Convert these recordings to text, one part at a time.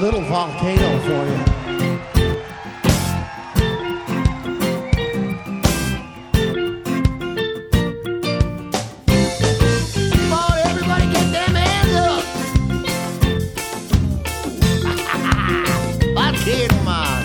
little volcano for you. Come on, everybody, get them hands up. Volcano man.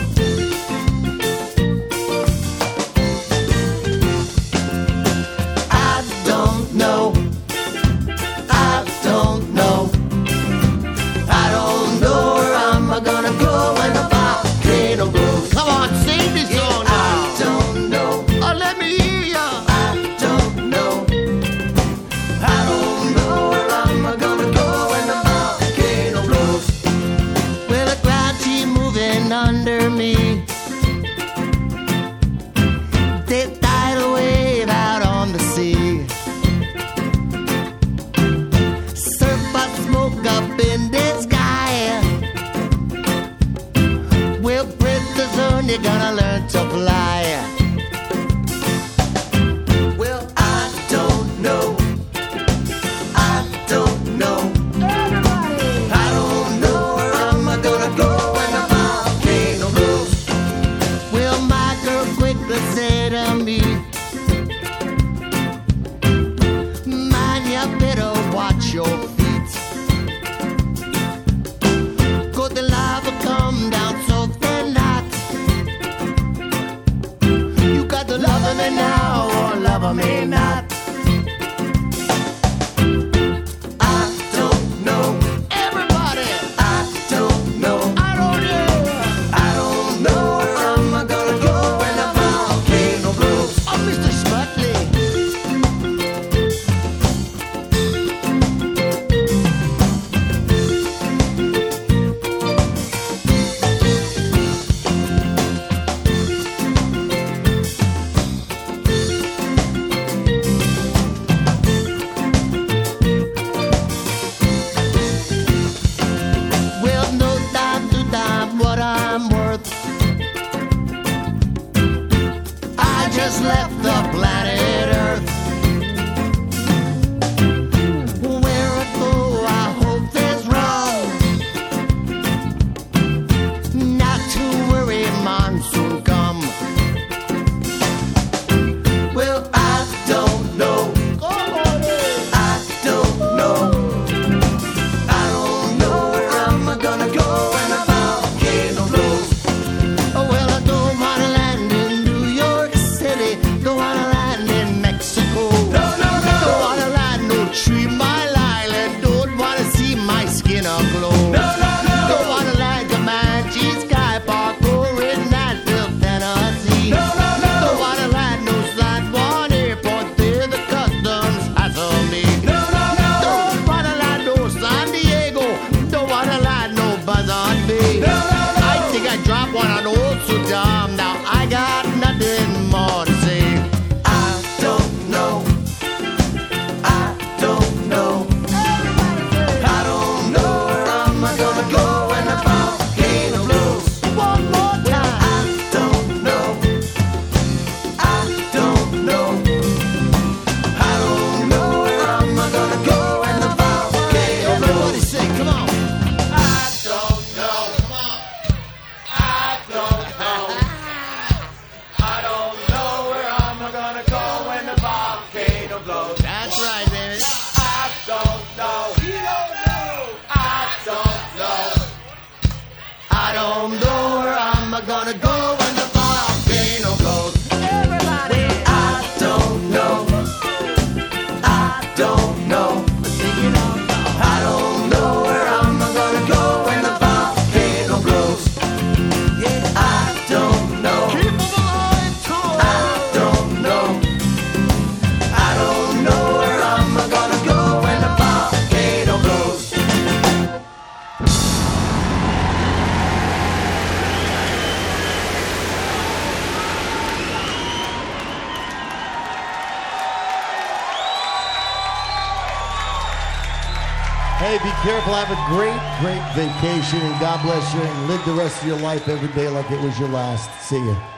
I don't know. I don't know. I don't know where I'm gonna go when the volcano goes. Come on, sing this song now. I don't know. Oh, let me hear ya. I don't know. I don't know where I'm gonna go when the volcano blows. Well, the clouds keep moving under me. They tidal wave out on the sea. Surf and smoke up in the sky. Well, pretty soon you're gonna learn to fly. Well, I don't know. I don't know. Everybody! I don't know where I'm gonna go when the volcano blows. Well, my girl quickly said to me, man, you better watch your feet. 'Cause the lava come down so they're not. You got to love me now or love me not. I don't know. Everybody! I don't know. I don't know. I don't know where I'm gonna go when the volcano blows. Oh, Mr. Smutley. Well, no time to time what I'm worth. I just left the planet Earth. Where I go, I hope there's wrong. Not to worry, monsoon come. Well, I don't know. I don't know. I don't know where I'm gonna go when the volcano blows. Oh, well, I don't wanna land in New York City. Don't wanna land in Mexico. No, no, no. Don't wanna land no 3 Mile Island. Don't wanna see my skin aglow. No, no, no. Don't wanna land Comanche Sky Park or in Nashville, Tennessee. No, no, no. Don't wanna land no San Juan Airport. There the customs hassle me. No, no, no. Don't wanna land no San Diego. Don't wanna land no Buzzard Bay. No, no, no. I think I dropped one on Old Saddam. Now I got nothing more to say. I don't know. I don't know. I don't know where I'm gonna go when the volcano blows. One more time. I don't know. I don't know. I don't know where I'm gonna go when the volcano blows. Everybody sing, come on. I don't know. Come on. I don't know. I don't know where I'm gonna go when the volcano blows. That's right, baby. I don't know. You don't know. I don't know. I don't know where I'm gonna go when the volcano blows. Everybody. I don't know. I don't know. I don't know where I'm gonna go when the volcano blows. Yeah, I don't know. I don't know. I don't know where I'm gonna go when the volcano blows. Hey, be careful. Have a great, great vacation, and God bless you, and live the rest of your life every day like it was your last. See ya.